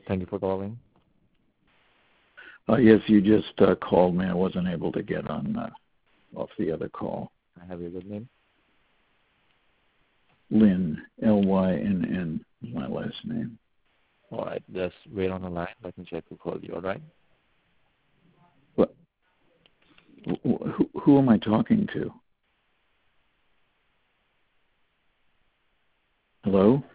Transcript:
Thank you for calling. Yes, you just called me. I wasn't able to get on off the other call. I have your good name. Lynn, Lynn is my last name. All right, just wait on the line. Let me check who called you, all right? What? Who am I talking to? Hello?